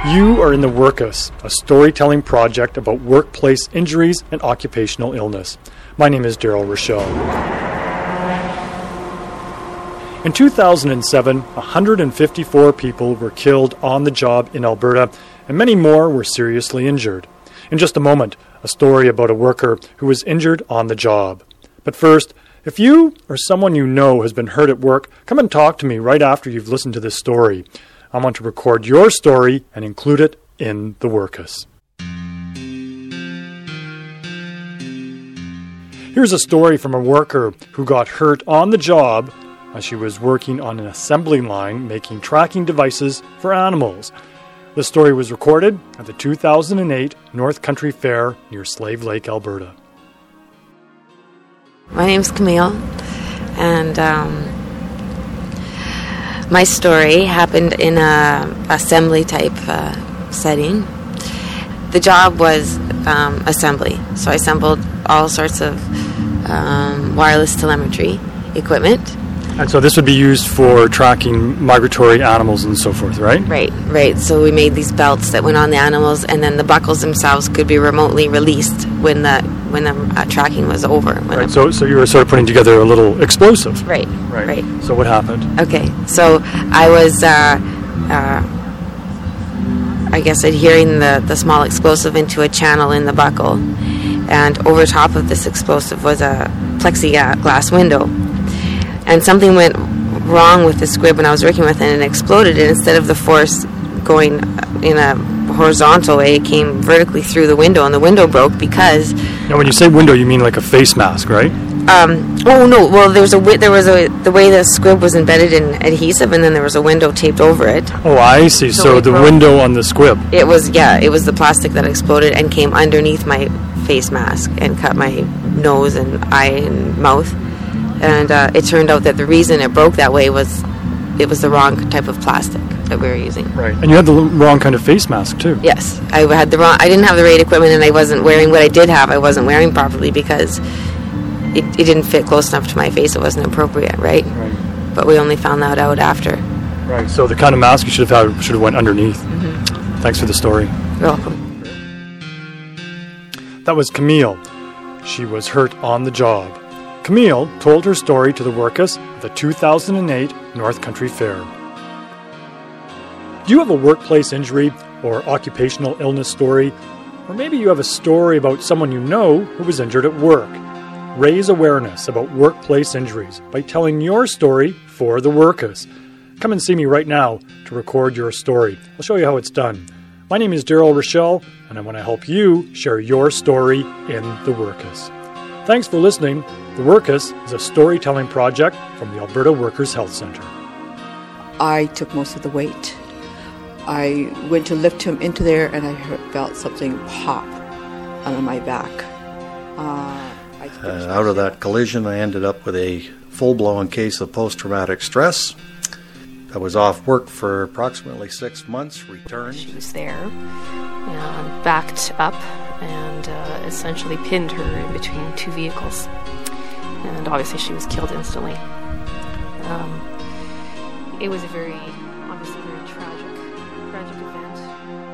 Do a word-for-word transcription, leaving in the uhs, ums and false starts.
You are in the Workus, a storytelling project about workplace injuries and occupational illness. My name is Daryl Rochelle. In two thousand seven, one hundred fifty-four people were killed on the job in Alberta, and many more were seriously injured. In just a moment, a story about a worker who was injured on the job. But first, if you or someone you know has been hurt at work, come and talk to me right after you've listened to this story. I want to record your story and include it in the Workus. Here's a story from a worker who got hurt on the job as she was working on an assembly line making tracking devices for animals. The story was recorded at the two thousand eight North Country Fair near Slave Lake, Alberta. My name's Camille, and um, my story happened in a assembly type uh, setting. The job was um, assembly, so I assembled all sorts of um, wireless telemetry equipment. And so this would be used for tracking migratory animals and so forth, right? Right, right. So we made these belts that went on the animals, and then the buckles themselves could be remotely released when the when the uh, tracking was over. Right. So, so you were sort of putting together a little explosive. Right. Right. Right. So what happened? Okay. So I was, uh, uh, I guess, adhering the the small explosive into a channel in the buckle, and over top of this explosive was a plexiglass window. And something went wrong with the squib when I was working with it, and it exploded. And instead of the force going in a horizontal way, it came vertically through the window, and the window broke because. Now, when you say window, you mean like a face mask, right? Um, oh no! Well, there was a there was a the way the squib was embedded in adhesive, and then there was a window taped over it. Oh, I see. So, So the broke. window on the squib. It was yeah, it was the plastic that exploded and came underneath my face mask and cut my nose and eye and mouth. And uh, it turned out that the reason it broke that way was it was the wrong type of plastic that we were using. Right. And you had the l- wrong kind of face mask, too. Yes. I had the wrong... I didn't have the right equipment, and I wasn't wearing what I did have. I wasn't wearing properly because it, it didn't fit close enough to my face. It wasn't appropriate, right? Right. But we only found that out after. Right. So the kind of mask you should have had should have went underneath. Mm-hmm. Thanks for the story. You're welcome. That was Camille. She was hurt on the job. Camille told her story to the Workus at the two thousand eight North Country Fair. Do you have a workplace injury or occupational illness story? Or maybe you have a story about someone you know who was injured at work. Raise awareness about workplace injuries by telling your story for the Workus. Come and see me right now to record your story. I'll show you how it's done. My name is Daryl Rochelle, and I want to help you share your story in the Workus. Thanks for listening. The Workus is a storytelling project from the Alberta Workers' Health Centre. I took most of the weight. I went to lift him into there, and I heard, felt something pop on my back. Uh, I Uh, out of that collision, I ended up with a full-blown case of post-traumatic stress. I was off work for approximately six months, returned. She was there and backed up and uh, essentially pinned her in between two vehicles. And obviously she was killed instantly. Um, it was a very, obviously very tragic, tragic event.